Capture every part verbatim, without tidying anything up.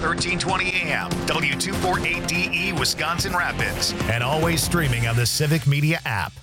thirteen twenty A M, W two forty-eight D E, Wisconsin Rapids, and always streaming on the Civic Media app.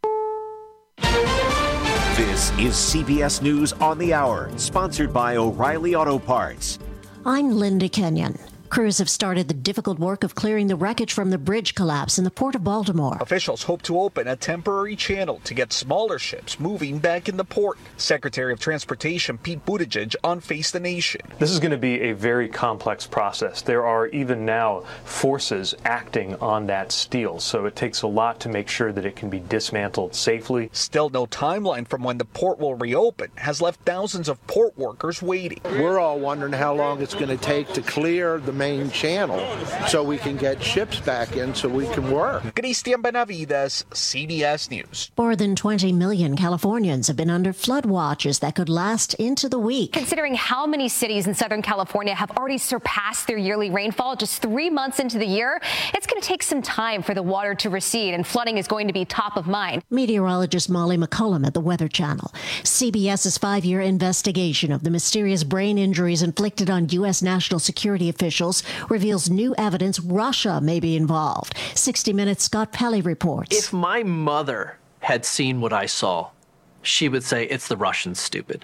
This is C B S News on the Hour, sponsored by O'Reilly Auto Parts. I'm Linda Kenyon. Crews have started the difficult work of clearing the wreckage from the bridge collapse in the Port of Baltimore. Officials hope to open a temporary channel to get smaller ships moving back in the port. Secretary of Transportation Pete Buttigieg on Face the Nation. This is going to be a very complex process. There are even now forces acting on that steel, so it takes a lot to make sure that it can be dismantled safely. Still no timeline from when the port will reopen has left thousands of port workers waiting. We're all wondering how long it's going to take to clear the main channel so we can get ships back in so we can work. Christian Benavides, C B S News. More than twenty million Californians have been under flood watches that could last into the week. Considering how many cities in Southern California have already surpassed their yearly rainfall just three months into the year, it's going to take some time for the water to recede, and flooding is going to be top of mind. Meteorologist Molly McCullum at the Weather Channel. CBS's five-year investigation of the mysterious brain injuries inflicted on U S national security officials reveals new evidence Russia may be involved. sixty minutes Scott Pelley reports. If my mother had seen what I saw, she would say it's the Russians, stupid.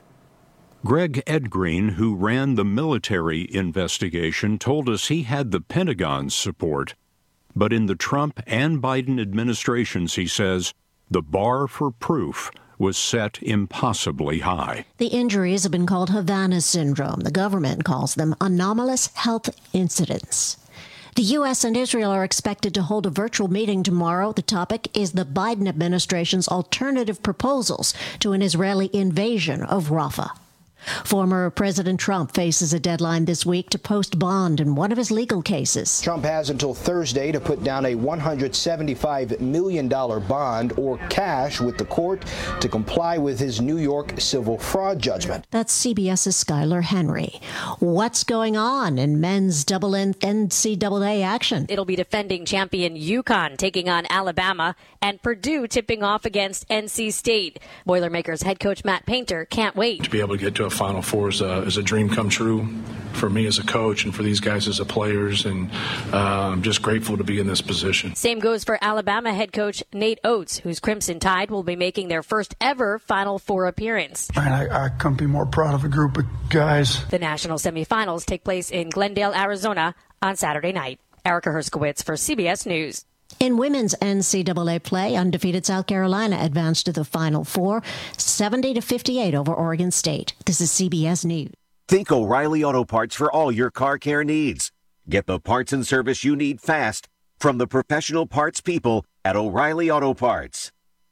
Greg Edgreen, who ran the military investigation, told us he had the Pentagon's support. But in the Trump and Biden administrations, he says, the bar for proof was set impossibly high. The injuries have been called Havana syndrome. The government calls them anomalous health incidents. The U S and Israel are expected to hold a virtual meeting tomorrow. The topic is the Biden administration's alternative proposals to an Israeli invasion of Rafah. Former President Trump faces a deadline this week to post bond in one of his legal cases. Trump has until Thursday to put down a one hundred seventy-five million dollars bond or cash with the court to comply with his New York civil fraud judgment. That's CBS's Skylar Henry. What's going on in men's double N C double A action? It'll be defending champion UConn taking on Alabama and Purdue tipping off against N C State. Boilermakers head coach Matt Painter can't wait to be able to get to a Final Four is a, is a dream come true for me as a coach and for these guys as a players, and uh, I'm just grateful to be in this position. Same goes for Alabama head coach Nate Oates, whose Crimson Tide will be making their first ever Final Four appearance. Man, I, I couldn't be more proud of a group of guys. The national semifinals take place in Glendale, Arizona on Saturday night. Erica Herskowitz for C B S News. In women's N C double A play, undefeated South Carolina advanced to the Final Four, seventy to fifty-eight over Oregon State. This is C B S News. Think O'Reilly Auto Parts for all your car care needs. Get the parts and service you need fast from the professional parts people at O'Reilly Auto Parts.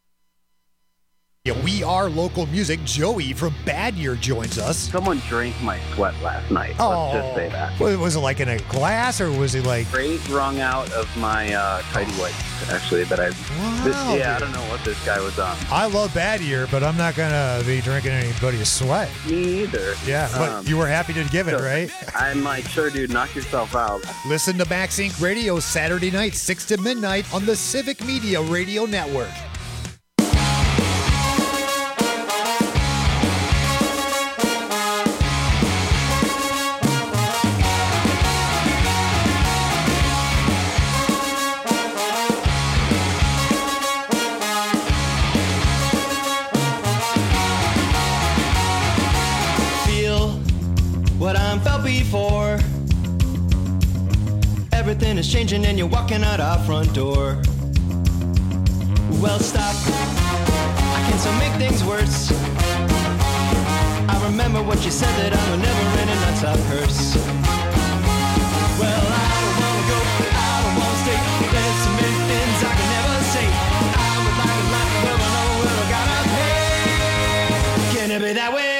Yeah, we are local music. Joey from Bad Year joins us. Someone drank my sweat last night. Oh, let's just say that. Was it like in a glass, or was it like... Straight wrung out of my uh, tidy whites, actually, that I... Wow, this, yeah, dude. I don't know what this guy was on. I love Bad Year, but I'm not going to be drinking anybody's sweat. Me either. Yeah, but um, you were happy to give it, so right? I'm like, sure, dude, knock yourself out. Listen to Max Incorporated. Radio Saturday night, six to midnight on the Civic Media Radio Network. What I'm felt before. Everything is changing and you're walking out our front door. Well, stop. I can still make things worse. I remember what you said, that I'm a never-ending non-stop curse. Well, I don't wanna go, I don't wanna stay. There's so many things I can never say. I would like a life where I know where I gotta pay. Can it be that way?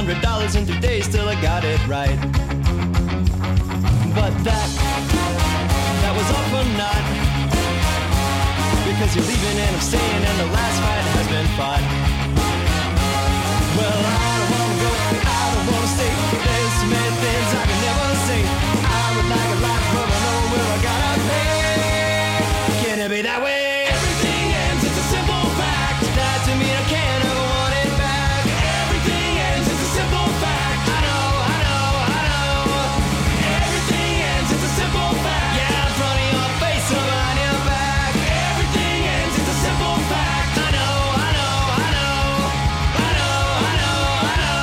hundred dollars in two days till I got it right. But that, that was all for naught. Because you're leaving and I'm staying and the last fight has been fought. Well, I don't wanna go, I don't wanna stay. There's so many things I can never say. I would like a life, but I know where I gotta pay. Can it be that way? Everything ends, it's a simple fact. That to me I can't ever want it back. Everything ends, it's a simple fact. I know, I know, I know. Everything ends, it's a simple fact. Yeah, in front of your face or behind your back. Everything ends, it's a simple fact. I know, I know, I know. I know, I know, I know.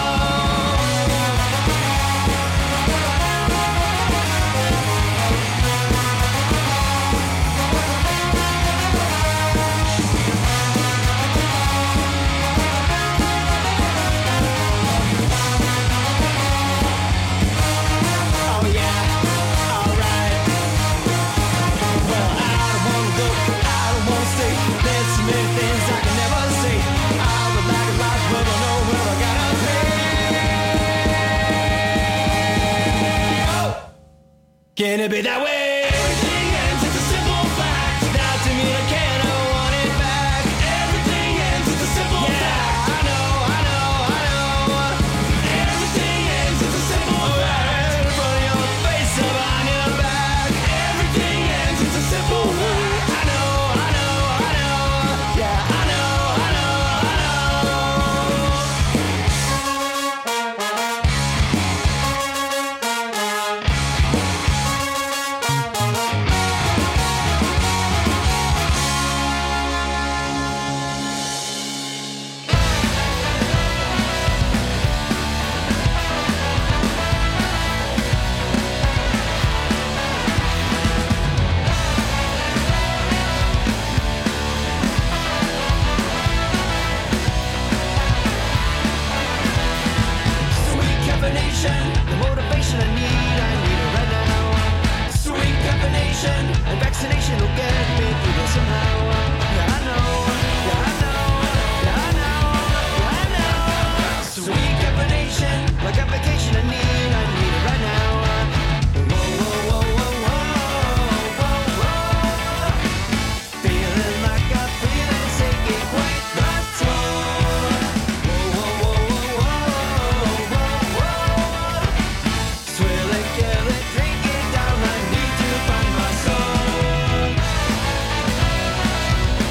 Oh yeah, alright. Well, I don't wanna go, I don't wanna stay. There's so many things I can never say. I would like a life, but I know where I gotta pay. Oh! Can it be that way? Everything ends, it's a simple fact. Now to me I can't ever want it back. Everything ends, it's a simple fact. I know, I know, I know. Everything ends, it's a simple fact. In front of your face or behind your back. Everything ends, it's a simple fact. I know, I know, I know. Yeah, I know, I know, I know. Sweet caffeination, the motivation I need, I need it right now. Sweet caffeination, and vaccination will get me through this somehow. Yeah, I know, yeah, I know, yeah, I know, yeah, I know. Sweet caffeination, like a vacation I need, I need it right now. Whoa, whoa, whoa, whoa, whoa, whoa, whoa. Feeling like a feeling, taking quite the toll. Whoa, whoa, whoa, whoa, whoa, whoa. Swill it, kill it, drink it down. I need to find my soul.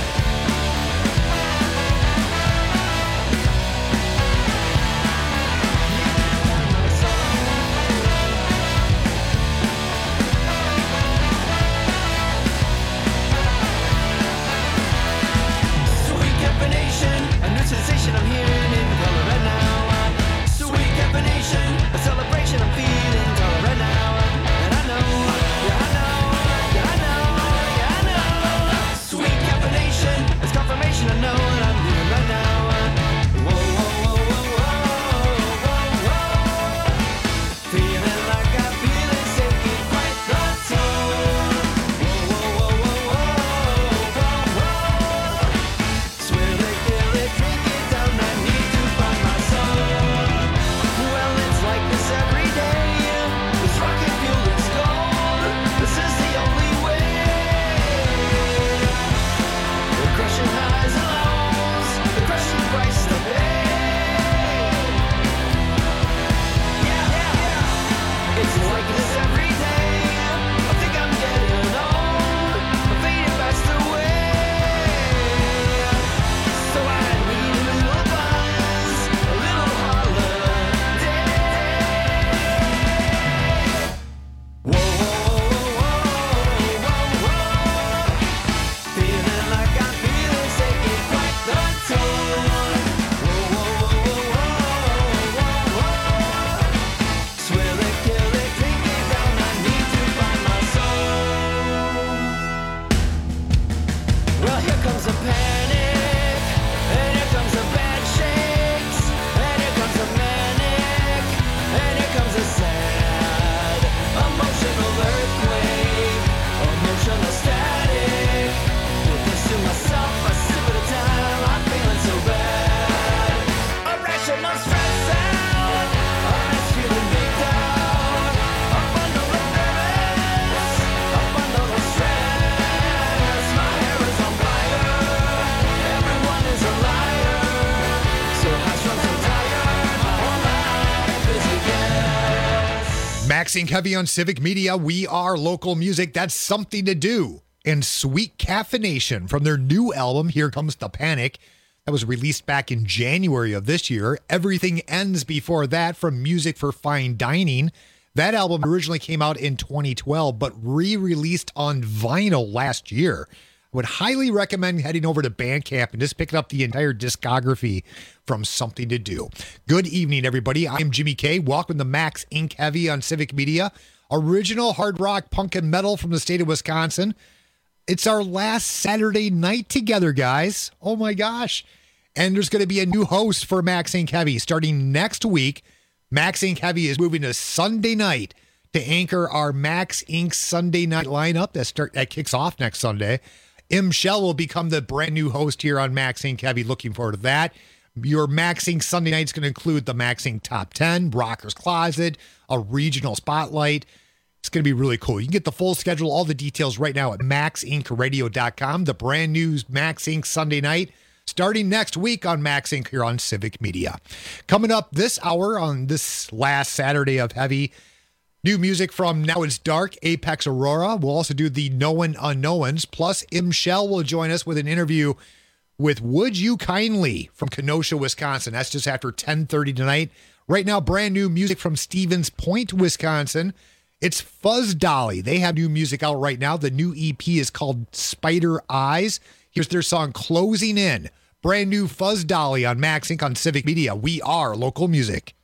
Max Inc. Heavy on Civic Media. We are local music. That's Something to Do. And Sweet Caffeination from their new album, Here Comes the Panic. That was released back in January of this year. Everything Ends before that from Music for Fine Dining. That album originally came out in twenty twelve, but re-released on vinyl last year. I would highly recommend heading over to Bandcamp and just picking up the entire discography from Something to Do. Good evening, everybody. I'm Jimmy K. Welcome to Max Inc. Heavy on Civic Media. Original hard rock, punk, and metal from the state of Wisconsin. It's our last Saturday night together, guys. Oh my gosh. And there's going to be a new host for Max Inc. Heavy starting next week. Max Inc. Heavy is moving to Sunday night to anchor our Max Inc. Sunday night lineup that start that kicks off next Sunday. M. Shell will become the brand new host here on Max Inc. Heavy. Looking forward to that. Your Max Inc. Sunday night is going to include the Max Inc. Top ten, Rocker's Closet, a regional spotlight. It's going to be really cool. You can get the full schedule, all the details right now at max inc radio dot com. The brand new Max Inc. Sunday night starting next week on Max Inc. here on Civic Media. Coming up this hour on this last Saturday of Heavy, new music from Now It's Dark, Apex Aurora. We'll also do the Known Unknowns. Plus, M. Shell will join us with an interview with Would You Kindly from Kenosha, Wisconsin. That's just after ten thirty tonight. Right now, brand new music from Stevens Point, Wisconsin. It's Fuzz Dolly. They have new music out right now. The new E P is called Spider Eyes. Here's their song Closing In. Brand new Fuzz Dolly on Max Inc. on Civic Media. We are local music.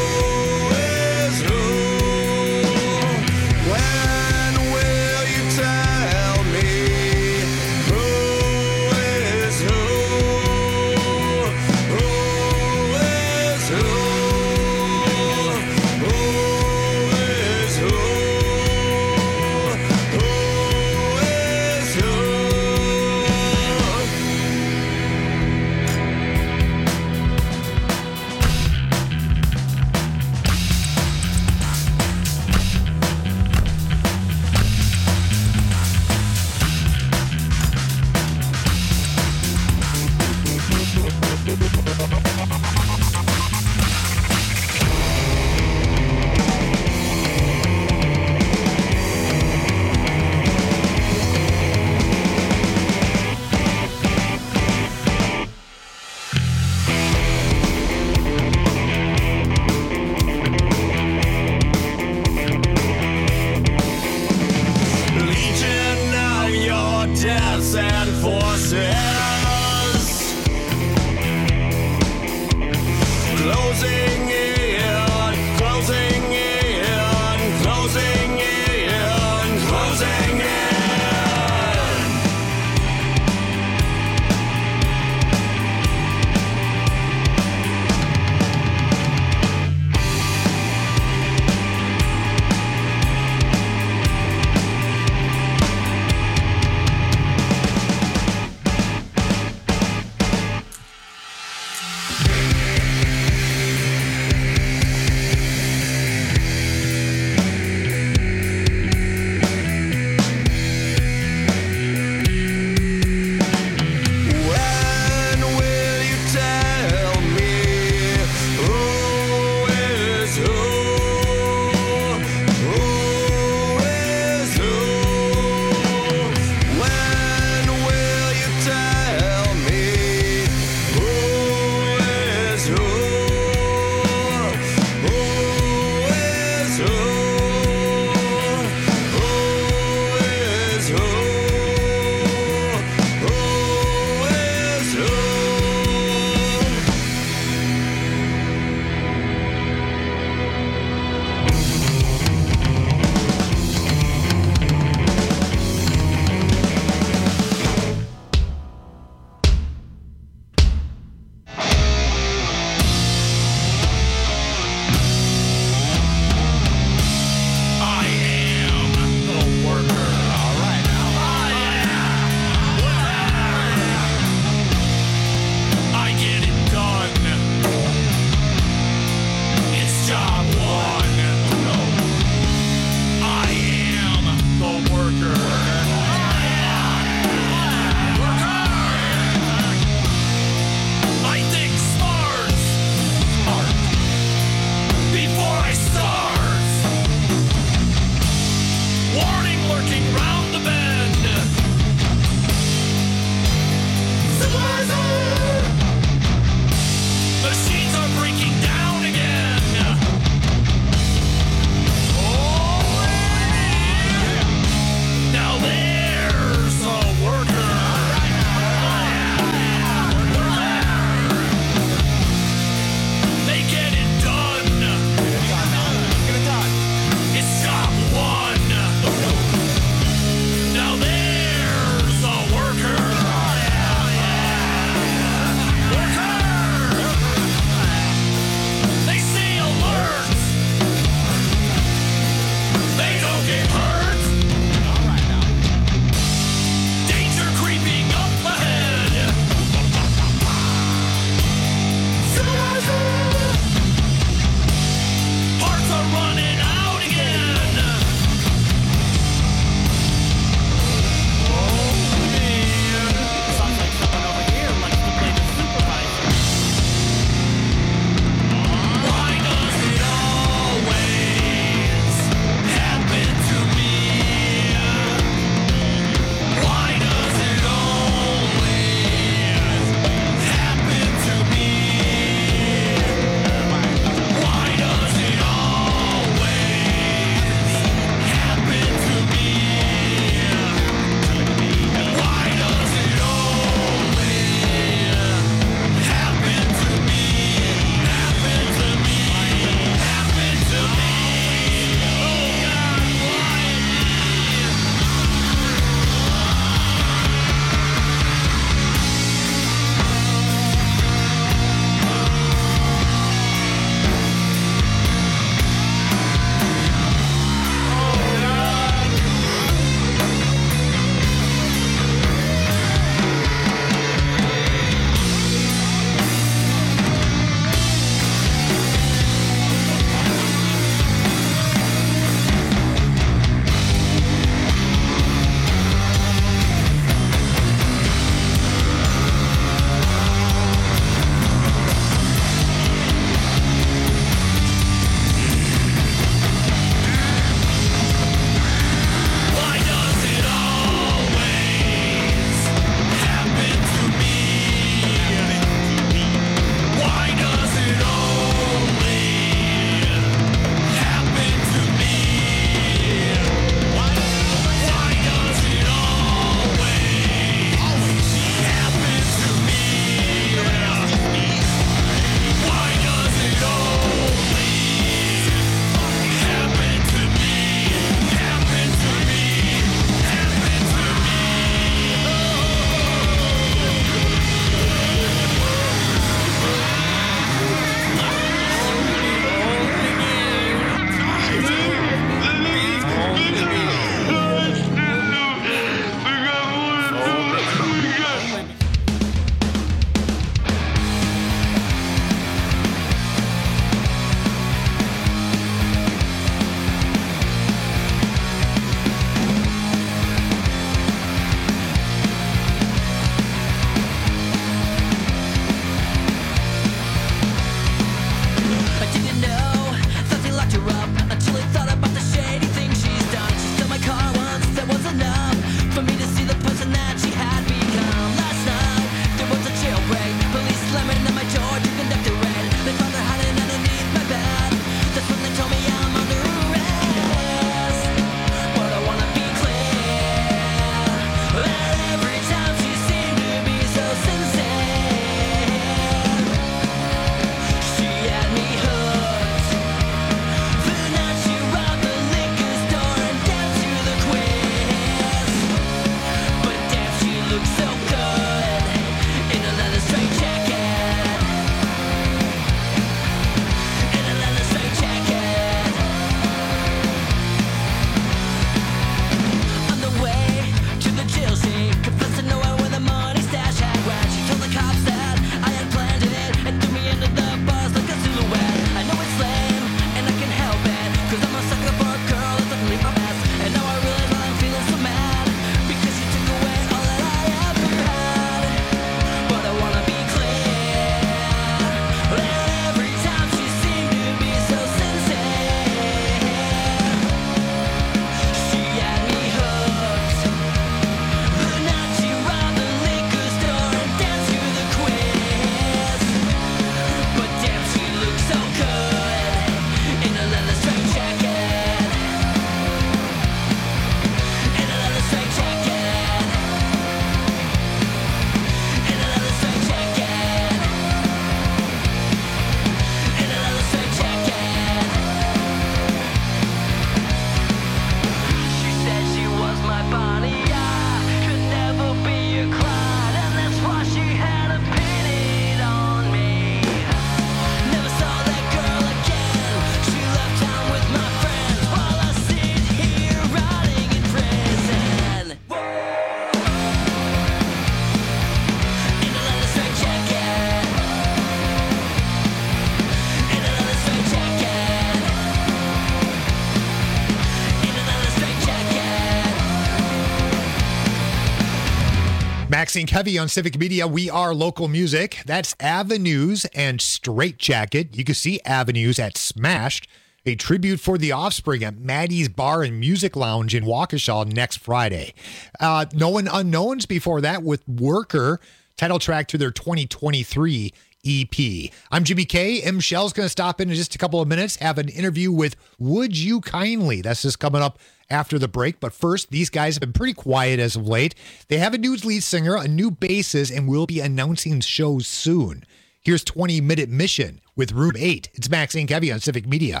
Maxine Kevy on Civic Media. We are local music. That's Avenues and Straight Jacket. You can see Avenues at Smashed, a tribute for the Offspring at Maddie's Bar and Music Lounge in Waukesha next Friday. Uh, Known Unknowns before that with Worker, title track to their twenty twenty-three E P. I'm Jimmy K. M. Shell's going to stop in in just a couple of minutes, have an interview with Would You Kindly. That's just coming up after the break. But first, these guys have been pretty quiet as of late. They have a new lead singer, a new bassist, and will be announcing shows soon. Here's twenty minute Mission with Room eight. It's Maxine Kevy on Civic Media.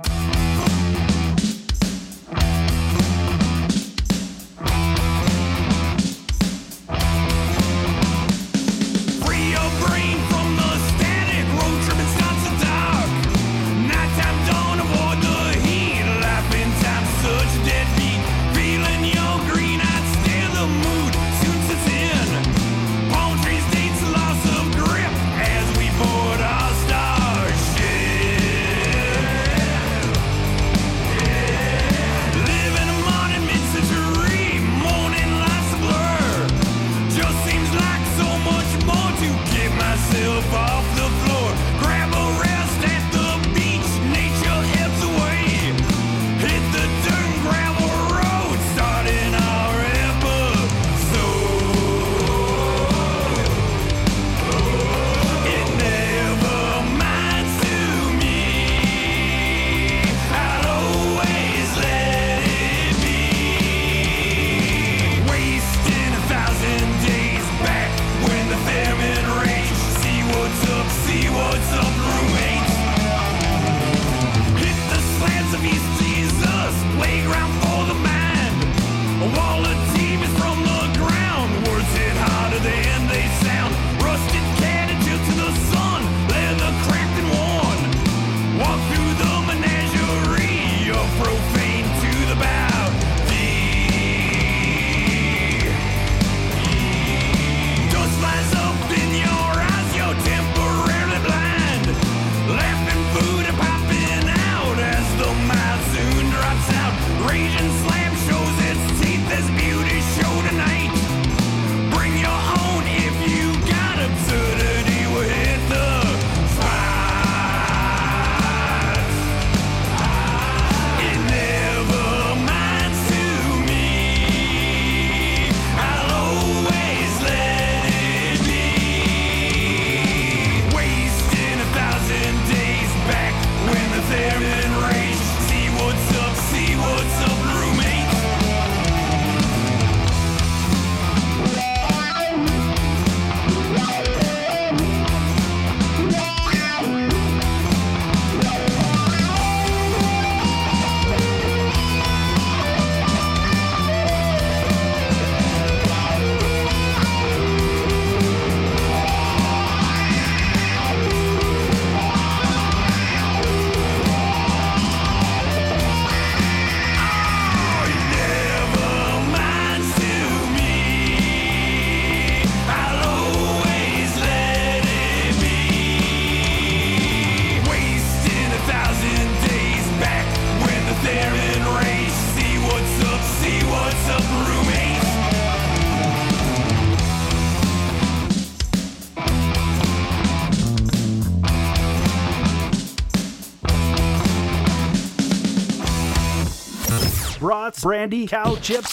Brats, brandy, cow chips,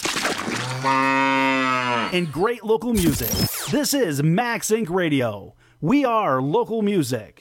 and great local music. This is Max Inc Radio. We are local music.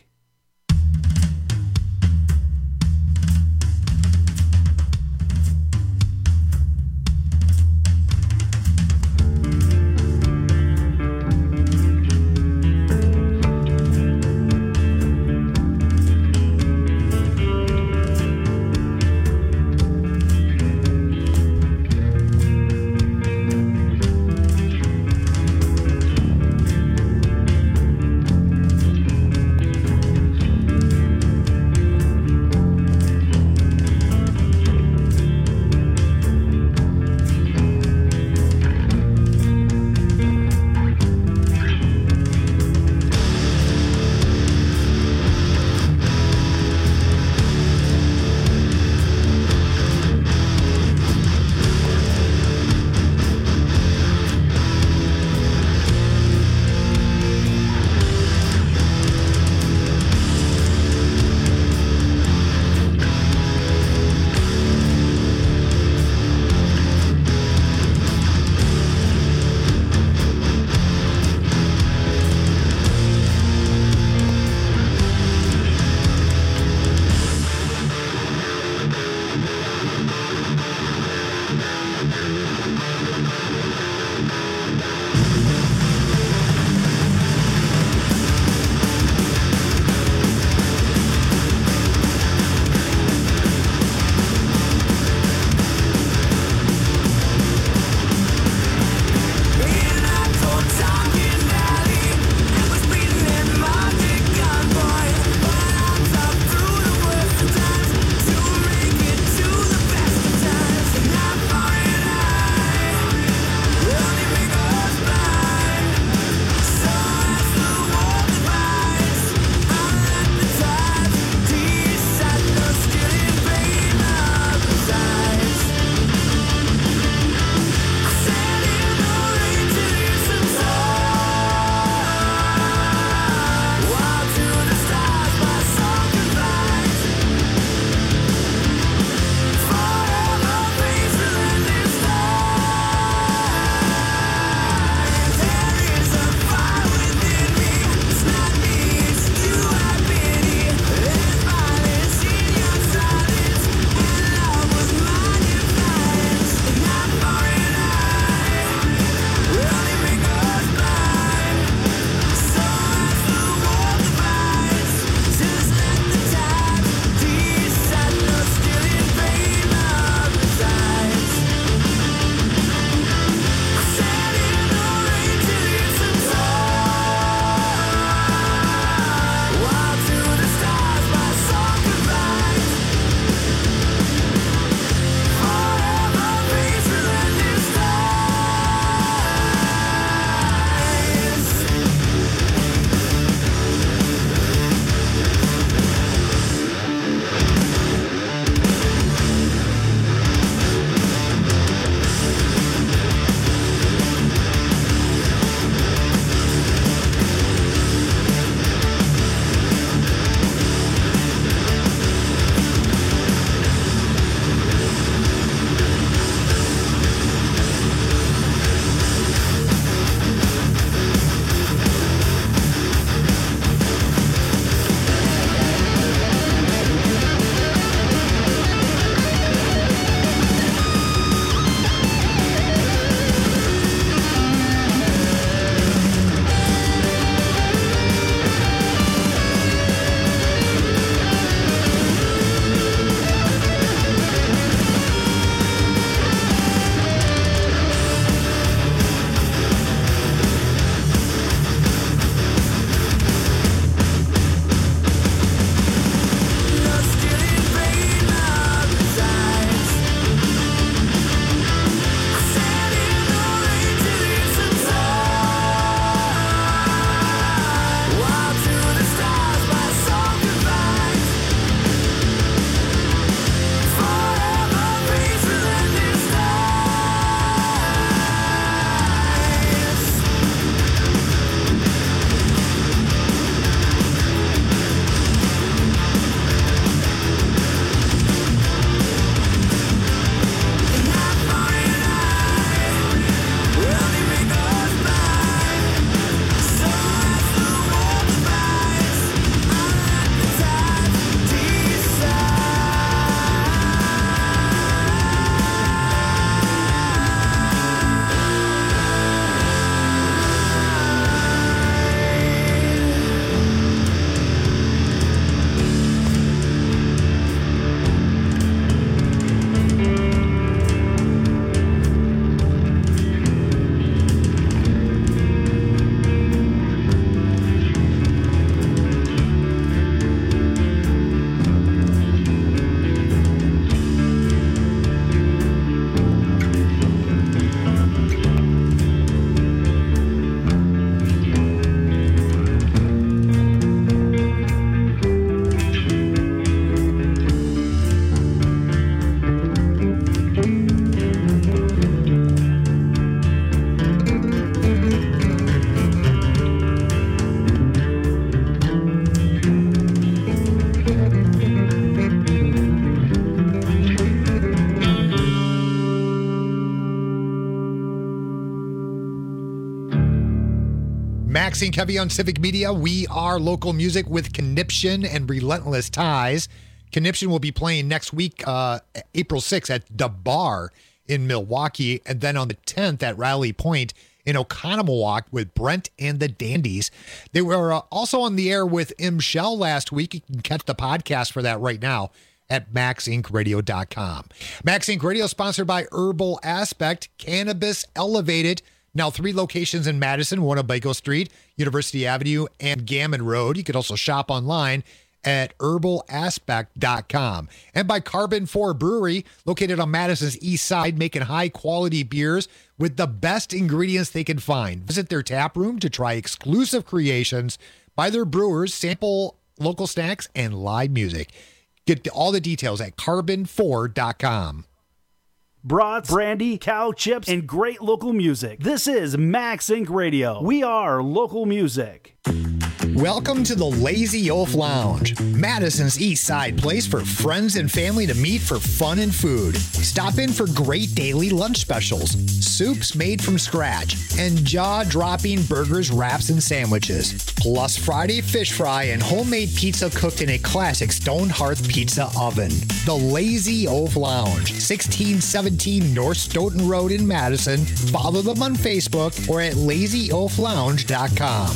Max and Kevy on Civic Media. We are local music with Conniption and Relentless Ties. Conniption will be playing next week, uh, April sixth at The Bar in Milwaukee, and then on the tenth at Rally Point in Oconomowoc with Brent and the Dandies. They were uh, also on the air with M. Shell last week. You can catch the podcast for that right now at max inc radio dot com. Max Inc Radio sponsored by Herbal Aspect, Cannabis Elevated. Now three locations in Madison, Winnebago Street, University Avenue, and Gammon Road. You could also shop online at herbal aspect dot com. And by Carbon four Brewery, located on Madison's east side, making high-quality beers with the best ingredients they can find. Visit their tap room to try exclusive creations by their brewers, sample local snacks, and live music. Get all the details at carbon four dot com. Brats, brandy, cow chips, and great local music. This is Max Inc Radio. We are local music. Welcome to the Lazy Oaf Lounge, Madison's East Side place for friends and family to meet for fun and food. Stop in for great daily lunch specials, soups made from scratch, and jaw-dropping burgers, wraps, and sandwiches. Plus Friday fish fry and homemade pizza cooked in a classic stone hearth pizza oven. The Lazy Oaf Lounge, sixteen seventeen North Stoughton Road in Madison. Follow them on Facebook or at lazy oaf lounge dot com.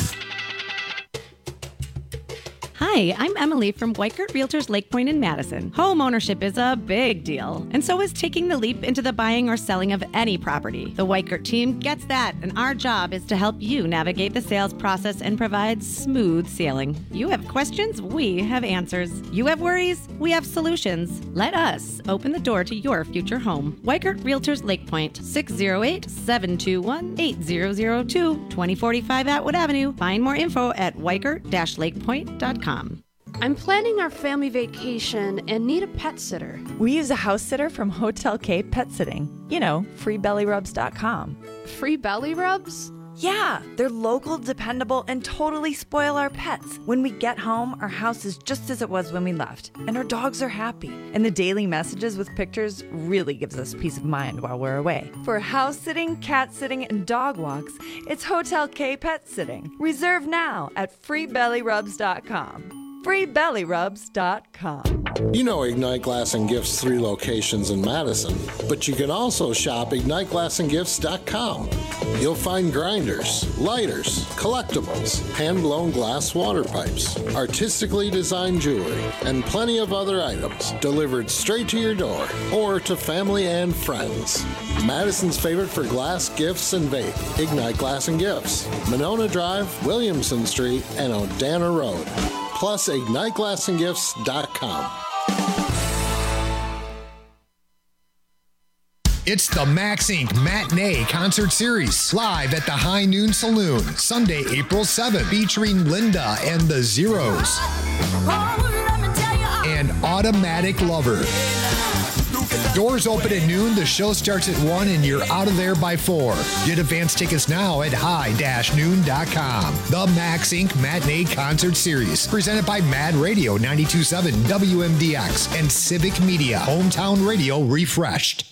Hi, I'm Emily from Weichert Realtors Lake Point in Madison. Home ownership is a big deal, and so is taking the leap into the buying or selling of any property. The Weichert team gets that, and our job is to help you navigate the sales process and provide smooth sailing. You have questions, we have answers. You have worries, we have solutions. Let us open the door to your future home. Weichert Realtors Lake Point, six oh eight, seven two one, eight zero zero two, twenty forty-five Atwood Avenue. Find more info at weichert dash lake point dot com. I'm planning our family vacation and need a pet sitter. We use a house sitter from Hotel K Pet Sitting. You know, free belly rubs dot com. Free belly rubs? Yeah, they're local, dependable, and totally spoil our pets. When we get home, our house is just as it was when we left, and our dogs are happy. And the daily messages with pictures really gives us peace of mind while we're away. For house sitting, cat sitting, and dog walks, it's Hotel K Pet Sitting. Reserve now at free belly rubs dot com. free belly rubs dot com. You know Ignite Glass and Gifts' three locations in Madison, but you can also shop ignite glass and gifts dot com. You'll find grinders, lighters, collectibles, hand-blown glass water pipes, artistically designed jewelry, and plenty of other items delivered straight to your door or to family and friends. Madison's favorite for glass, gifts, and vape, Ignite Glass and Gifts, Monona Drive, Williamson Street, and Odana Road. Plus ignite glass and gifts dot com. It's the Max Incorporated. Matinee Concert Series, live at the High Noon Saloon, Sunday, April seventh, featuring Linda and the Zeros and Automatic Lover. Doors open at noon, the show starts at one, and you're out of there by four. Get advance tickets now at high dash noon dot com. The Max Incorporated. Matinee Concert Series, presented by Mad Radio ninety-two point seven W M D X and Civic Media, hometown radio refreshed.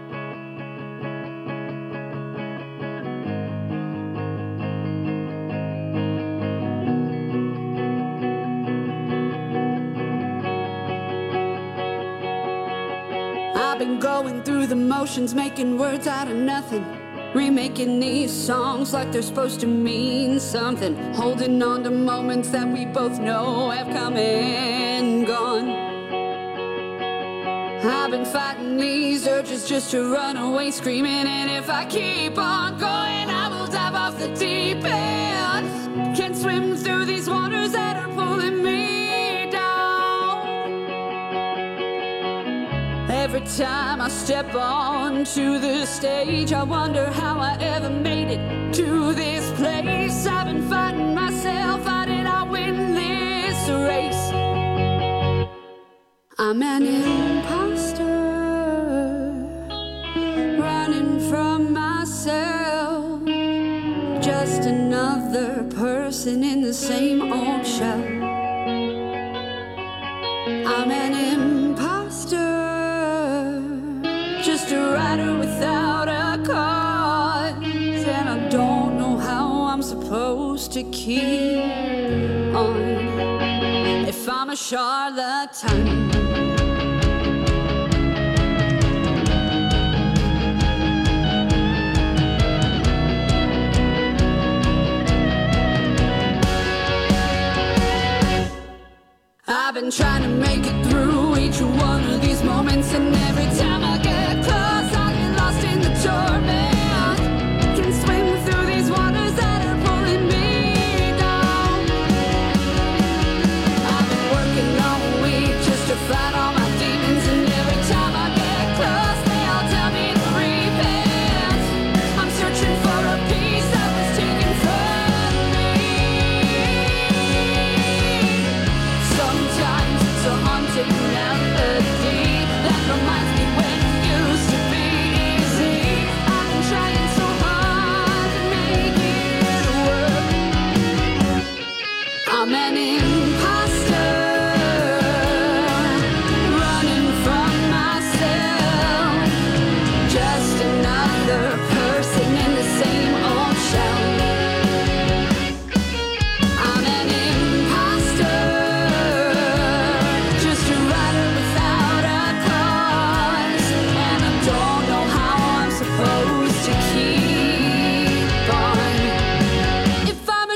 Going through the motions, making words out of nothing, remaking these songs like they're supposed to mean something, holding on to moments that we both know have come and gone. I've been fighting these urges just to run away screaming, and if I keep on going I will dive off the deep end. Can't swim through these waters that are pulling me. Every time I step onto the stage, I wonder how I ever made it to this place. I've been fighting myself, how did I win this race? I'm an imposter, running from myself, just another person in the same old shell. I'm an imposter, just a writer without a cause, and I don't know how I'm supposed supposed to keep on if I'm a charlatan? I've been trying to make it through each one of these moments, and every time I get close, I get lost in the torment. Can swim through these waters that are pulling me down. I've been working all week just to fight all my demons, and every time I get close, they all tell me to repent. I'm searching for a piece that was taken from me. Sometimes it's a haunting melody that reminds me when it used to be easy. I've been trying so hard to make it work. I'm an imposter, running from myself. Just another person in the same old shell. I'm an imposter, just a writer without a cause, and I don't know how I'm supposed to keep on if I'm a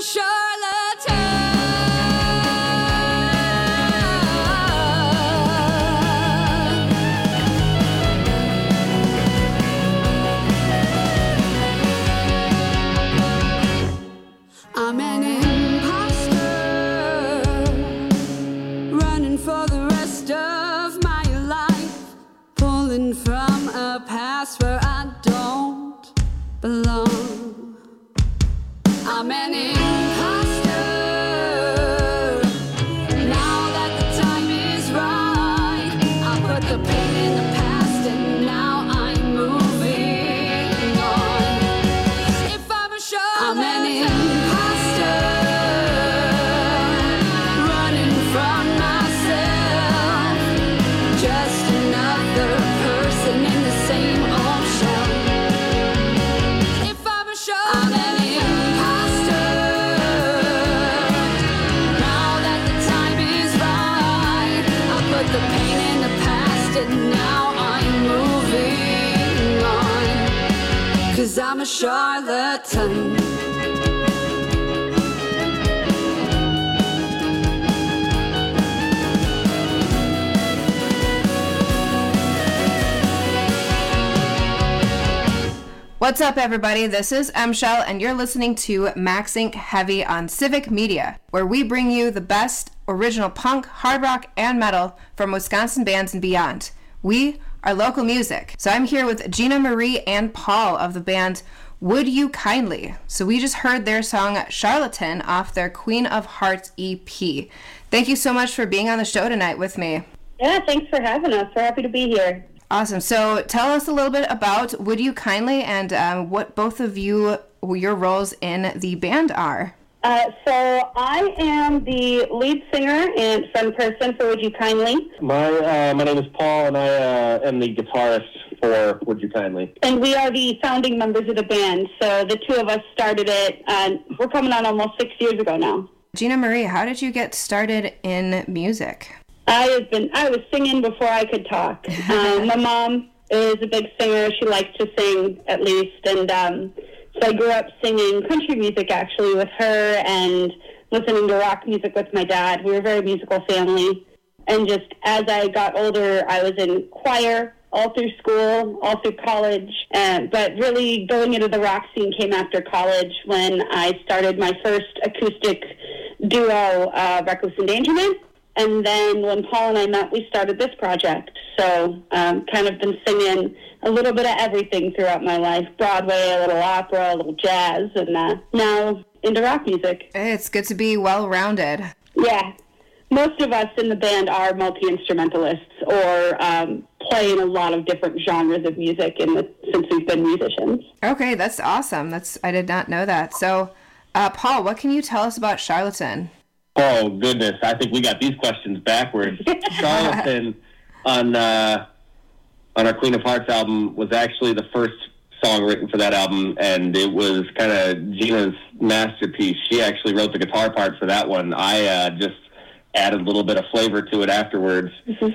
charlatan. I'm an imposter, running for the rest of my life, pulling from a past where I don't belong. I'm an imposter, now that the time is right. I put the pain in the past and now I'm moving on. If I'm a charlatan, I'm an imposter, running from myself. Just another person in the same old shell. If I'm a charlatan, I'm an imposter, now that the time is right. I put the pain in the past and now I'm moving on. 'Cause I'm a charlatan. What's up, everybody? This is M. Shell, and you're listening to Max Inc Heavy on Civic Media, where we bring you the best original punk, hard rock, and metal from Wisconsin bands and beyond. We are local music. So I'm here with Gina Marie and Paul of the band Would You Kindly. So we just heard their song Charlatan off their Queen of Hearts E P. Thank you so much for being on the show tonight with me. Yeah, thanks for having us. We're happy to be here. Awesome. So tell us a little bit about Would You Kindly and um, what both of you, your roles in the band are. Uh, so I am the lead singer and front person for Would You Kindly. My uh, my name is Paul, and I uh, am the guitarist for Would You Kindly. And we are the founding members of the band. So the two of us started it. Uh, we're coming on almost six years ago now. Gina Marie, how did you get started in music? I have been. I was singing before I could talk. Um, my mom is a big singer. She likes to sing, at least, and um, so I grew up singing country music actually with her, and listening to rock music with my dad. We were a very musical family, and just as I got older, I was in choir all through school, all through college, and, but really going into the rock scene came after college when I started my first acoustic duo, uh, Reckless Endangerment. And then when Paul and I met, we started this project. So um, kind of been singing a little bit of everything throughout my life. Broadway, a little opera, a little jazz, and uh, now into rock music. It's good to be well-rounded. Yeah. Most of us in the band are multi-instrumentalists or um, play in a lot of different genres of music in the, since we've been musicians. Okay, that's awesome. That's I did not know that. So, uh, Paul, what can you tell us about Charlatan? Oh, goodness. I think we got these questions backwards. Charlatan on uh, on our Queen of Hearts album was actually the first song written for that album, and it was kind of Gina's masterpiece. She actually wrote the guitar part for that one. I uh, just added a little bit of flavor to it afterwards,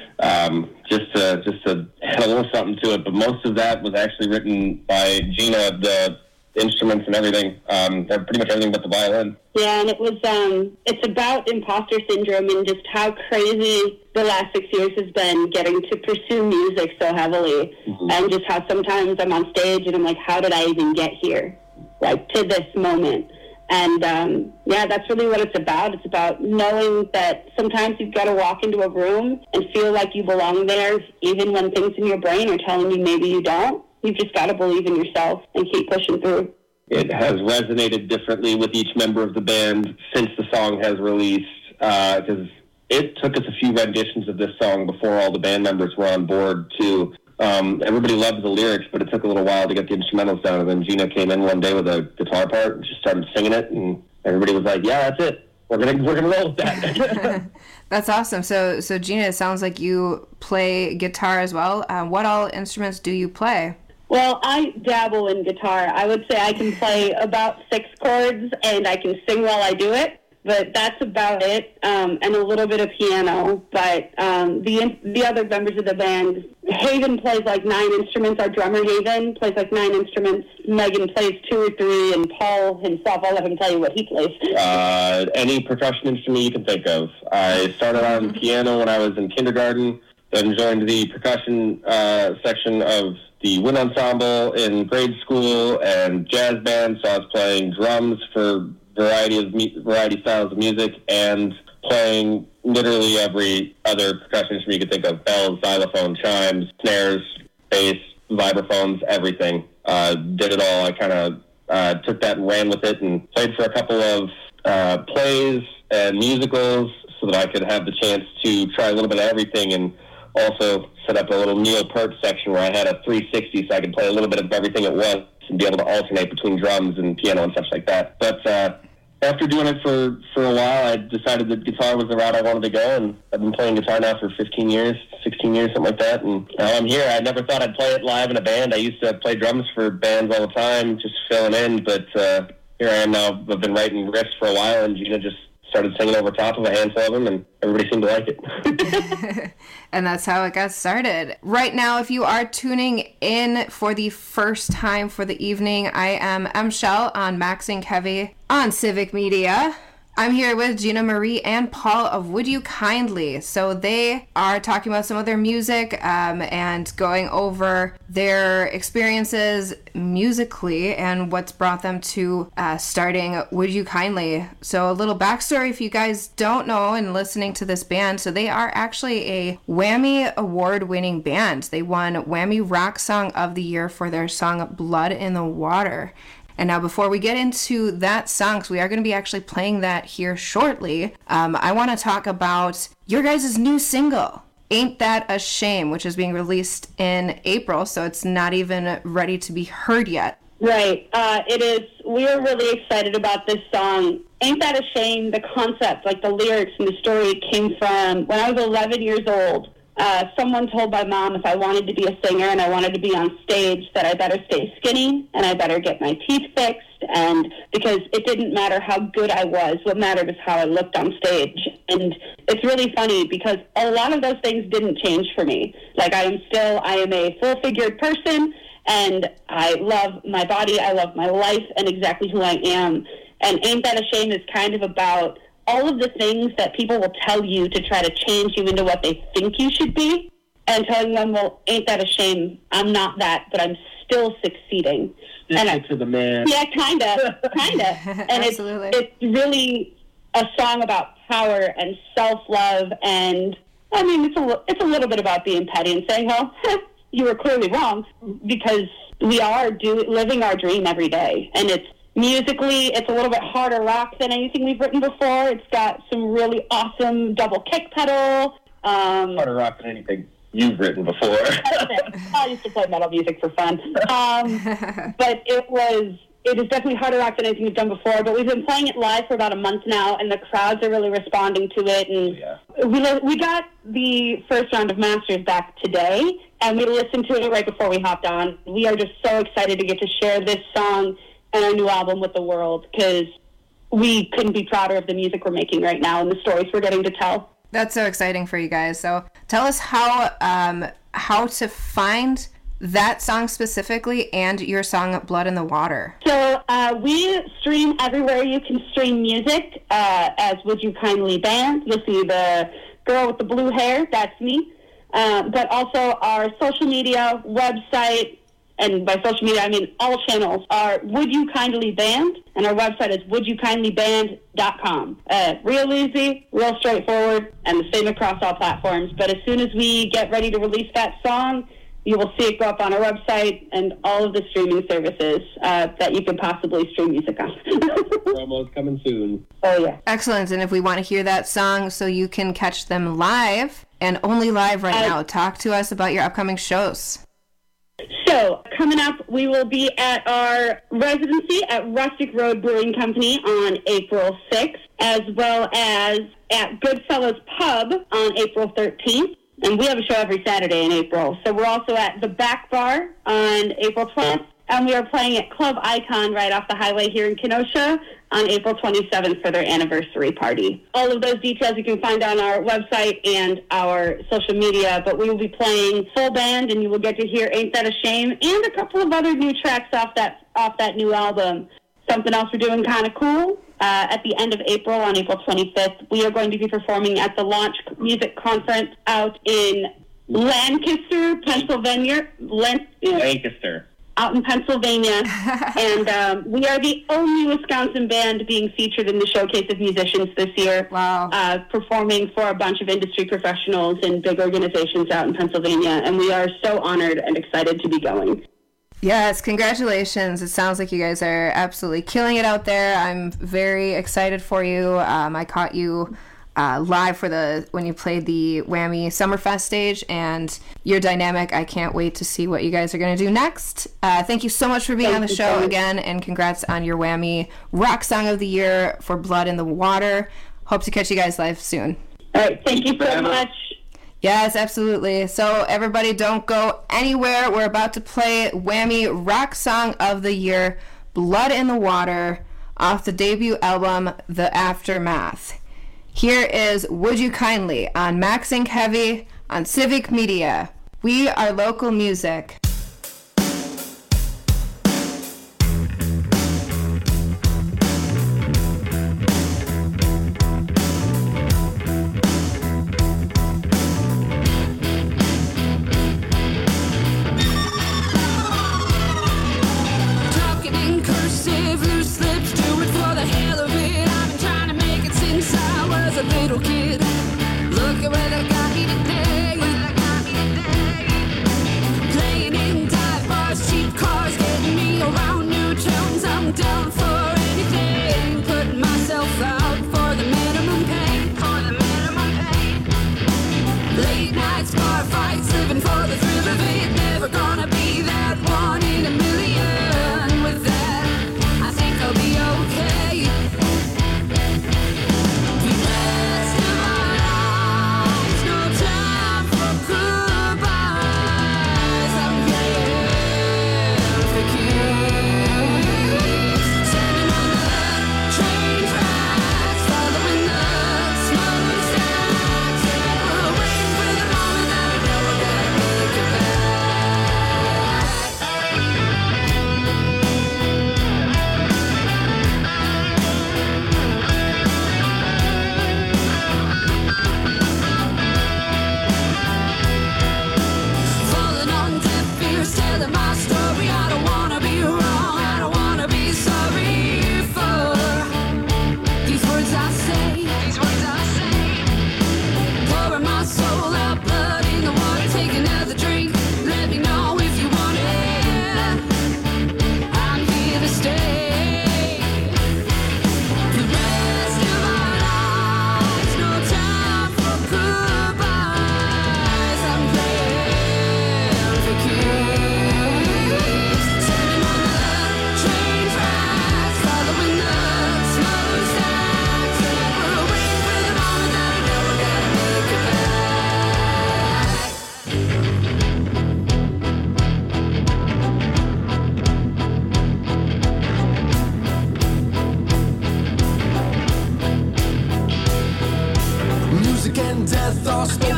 um, just to just to add a little something to it. But most of that was actually written by Gina, the instruments and everything, um, pretty much everything but the violin. Yeah, and it was, um, it's about imposter syndrome and just how crazy the last six years has been getting to pursue music so heavily. Mm-hmm. And just how sometimes I'm on stage and I'm like, how did I even get here? Like, to this moment. And, um, yeah, that's really what it's about. It's about knowing that sometimes you've got to walk into a room and feel like you belong there, even when things in your brain are telling you maybe you don't. You've just got to believe in yourself and keep pushing through. It has resonated differently with each member of the band since the song has released, because uh, it took us a few renditions of this song before all the band members were on board, too. Um, everybody loves the lyrics, but it took a little while to get the instrumentals down, and then Gina came in one day with a guitar part and just started singing it, and everybody was like, yeah, that's it. We're gonna we're gonna roll with that. That's awesome. So so Gina, it sounds like you play guitar as well. Uh, what all instruments do you play? Well, I dabble in guitar. I would say I can play about six chords, and I can sing while I do it, but that's about it, um, and a little bit of piano. But um, the the other members of the band, Haven plays like nine instruments. Our drummer, Haven, plays like nine instruments. Megan plays two or three, and Paul himself, I'll let him tell you what he plays. Uh, any percussion instrument you can think of. I started on piano when I was in kindergarten, then joined the percussion uh, section of the wind ensemble in grade school and jazz band, so I was playing drums for variety of mu- variety styles of music and playing literally every other percussion instrument you could think of: bells, xylophone, chimes, snares, bass, vibraphones, everything. Uh, did it all. I kind of uh, took that and ran with it and played for a couple of uh, plays and musicals so that I could have the chance to try a little bit of everything, and also set up a little Neil Peart section where I had a three sixty so I could play a little bit of everything at once and be able to alternate between drums and piano and such like that. But uh, after doing it for, for a while, I decided that guitar was the route I wanted to go, and I've been playing guitar now for fifteen years, sixteen years, something like that, and now I'm here. I never thought I'd play it live in a band. I used to play drums for bands all the time, just filling in, but uh, here I am now. I've been writing riffs for a while, and Gina just started singing over top of a handful of them, and everybody seemed to like it. And that's how it got started. Right now, if you are tuning in for the first time for the evening, I am M. Shell on Maxing Heavy on Civic Media. I'm here with Gina Marie and Paul of Would You Kindly. So they are talking about some of their music um, and going over their experiences musically and what's brought them to uh, starting Would You Kindly. So a little backstory if you guys don't know and listening to this band. So they are actually a Whammy award-winning band. They won Whammy Rock Song of the Year for their song Blood in the Water. And now before we get into that song, because we are going to be actually playing that here shortly, um, I want to talk about your guys' new single, Ain't That a Shame, which is being released in April, so it's not even ready to be heard yet. Right. Uh, it is. We are really excited about this song. Ain't That a Shame, the concept, like the lyrics and the story came from when I was eleven years old. Uh, someone told my mom if I wanted to be a singer and I wanted to be on stage that I better stay skinny and I better get my teeth fixed, and because it didn't matter how good I was, what mattered was how I looked on stage. And it's really funny because a lot of those things didn't change for me. Like I am still, I am a full-figured person, and I love my body, I love my life and exactly who I am. And Ain't That a Shame is kind of about all of the things that people will tell you to try to change you into what they think you should be, and telling them, well, ain't that a shame? I'm not that, but I'm still succeeding. Stick and it to the man. Yeah, kind of, kind of. And it's, it's really a song about power and self-love, and, I mean, it's a, it's a little bit about being petty and saying, well, you were clearly wrong, because we are do, living our dream every day, and it's musically, it's a little bit harder rock than anything we've written before. It's got some really awesome double kick pedal. Um, harder rock than anything you've written before. I used to play metal music for fun. Um, but it was, it is definitely harder rock than anything we've done before. But we've been playing it live for about a month now, and the crowds are really responding to it. And yeah. we we got the first round of masters back today, and we listened to it right before we hopped on. We are just so excited to get to share this song and our new album with the world, because we couldn't be prouder of the music we're making right now and the stories we're getting to tell. That's so exciting for you guys. So tell us how um, how to find that song specifically and your song Blood in the Water. So uh, we stream everywhere you can stream music uh, as Would You Kindly Band. You'll see the girl with the blue hair, that's me. Uh, but also our social media, website, and by social media I mean all channels, are Would You Kindly Band, and our website is would you kindly band dot com. Uh, real easy, real straightforward, and the same across all platforms. But as soon as we get ready to release that song, you will see it go up on our website and all of the streaming services uh, that you could possibly stream music on. Promo's coming soon. Oh, yeah. Excellent. And if we want to hear that song so you can catch them live, and only live right uh, now, talk to us about your upcoming shows. So, coming up, we will be at our residency at Rustic Road Brewing Company on April sixth, as well as at Goodfellas Pub on April thirteenth. And we have a show every Saturday in April. So we're also at the Back Bar on April twelfth. And we are playing at Club Icon right off the highway here in Kenosha on April twenty-seventh for their anniversary party. All of those details you can find on our website and our social media. But we will be playing full band, and you will get to hear Ain't That a Shame and a couple of other new tracks off that off that new album. Something else we're doing kind of cool. Uh, at the end of April, on April twenty-fifth, we are going to be performing at the Launch Music Conference out in Lancaster, Pennsylvania. Lan- Lancaster. Out in Pennsylvania. And um, we are the only Wisconsin band being featured in the Showcase of Musicians this year. Wow. Uh, performing for a bunch of industry professionals and big organizations out in Pennsylvania. And we are so honored and excited to be going. Yes, congratulations. It sounds like you guys are absolutely killing it out there. I'm very excited for you. Um, I caught you uh, live for the when you played the Whammy Summerfest stage, and your dynamic. I can't wait to see what you guys are going to do next. Uh, thank you so much for being thank on the show again, and congrats on your Whammy Rock Song of the Year for Blood in the Water. Hope to catch you guys live soon. All right, thank you so much. Yes, absolutely. So everybody don't go anywhere. We're about to play Whammy Rock Song of the Year, Blood in the Water, off the debut album, The Aftermath. Here is Would You Kindly on Maxing Heavy on Civic Media. We are local music. A little kid, look at where they got me today. Playing it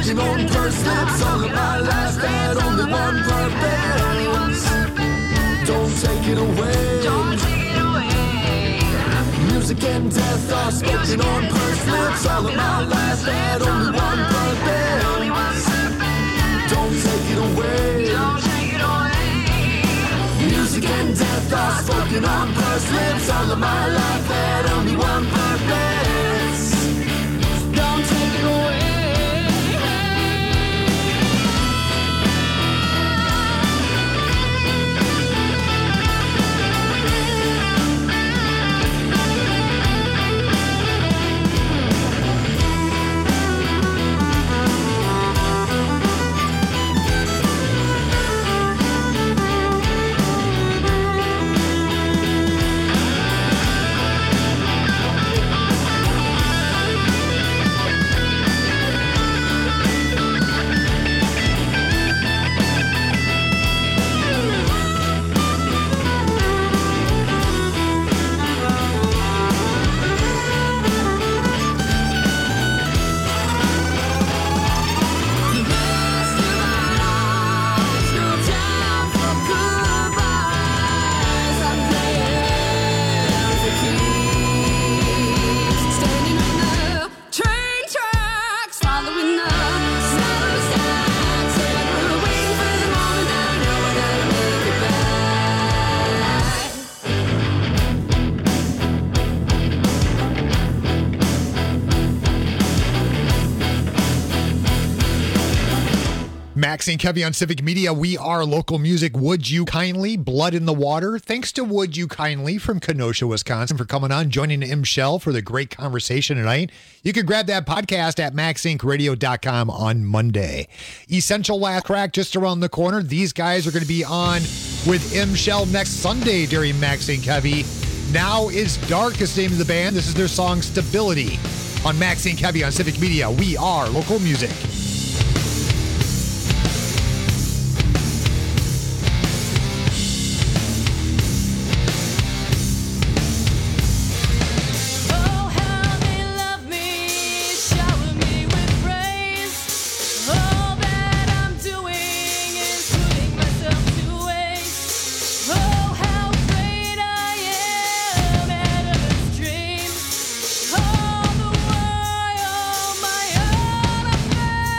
Smoking on pursed lips all of my life had only one purpose. Don't take it away. Don't take it away. Music and death are spoken on pursed lips all of my life had only one purpose. Don't take it away. Don't take it away. Music and death are spoken on pursed lips all of my life had only one purpose. Don't take it away. Max and Kevy on Civic Media. We are local music. Would You Kindly, Blood in the Water. Thanks to Would You Kindly from Kenosha, Wisconsin for coming on, joining M. Shell for the great conversation tonight. You can grab that podcast at max inc radio dot com on Monday. Essential Last Track just around the corner. These guys are going to be on with M. Shell next Sunday during Max and Kevy. Now Is Dark is the name of the band. This is their song Stability on Max and Kevy on Civic Media. We are local music. Oh, my, oh, my.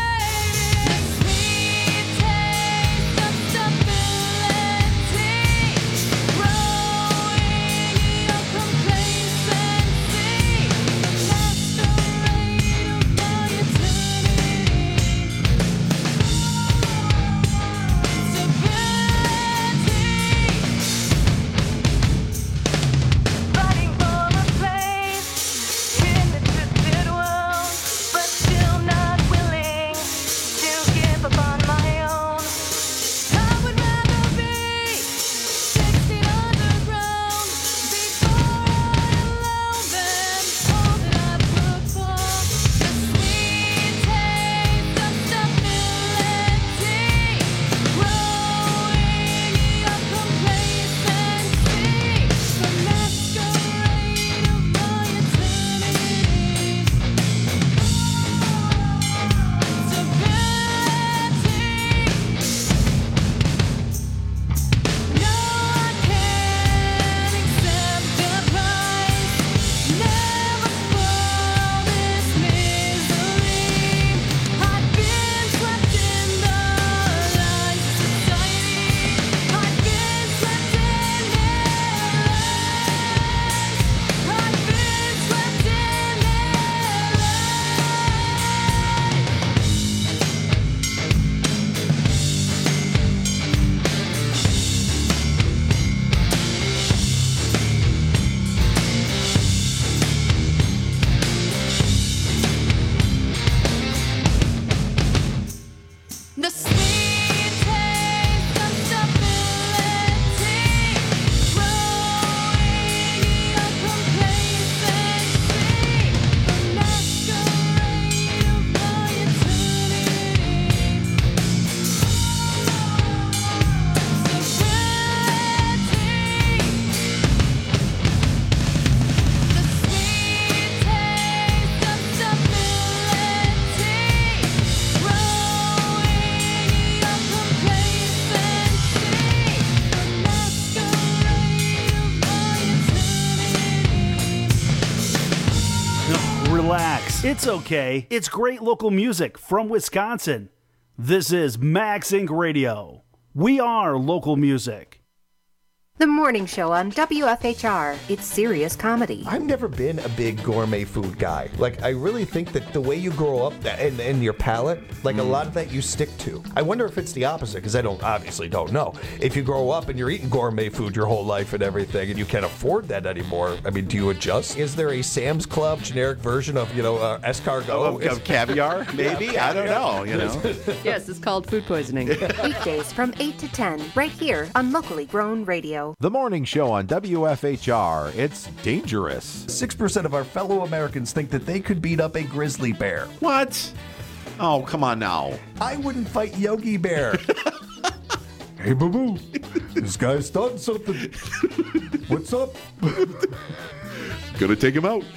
Relax. It's okay. It's great local music from Wisconsin. This is Max Inc Radio. We are local music. The morning show on W F H R. It's serious comedy. I've never been a big gourmet food guy. Like, I really think that the way you grow up and, and your palate, like mm. a lot of that you stick to. I wonder if it's the opposite, because I don't obviously don't know. If you grow up and you're eating gourmet food your whole life and everything, and you can't afford that anymore, I mean, do you adjust? Is there a Sam's Club generic version of, you know, uh, escargot? Oh, of, of caviar, maybe? Yeah, I don't know, you know. Yes, it's called food poisoning. Weekdays from eight to ten, right here on Locally Grown Radio. The morning show on W F H R. It's dangerous. six percent of our fellow Americans think that they could beat up a grizzly bear. What? Oh, come on now. I wouldn't fight Yogi Bear. Hey, boo-boo. This guy's starting something. What's up? Gonna take him out.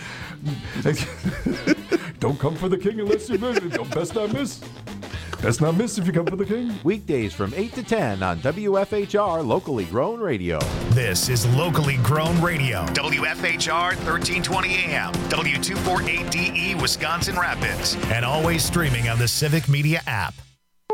Don't come for the king unless you miss. Don't best not miss. Best not miss if you come for the king. Weekdays from eight to ten on W F H R Locally Grown Radio. This is Locally Grown Radio. W F H R thirteen twenty A M. W two forty-eight D E Wisconsin Rapids. And always streaming on the Civic Media app.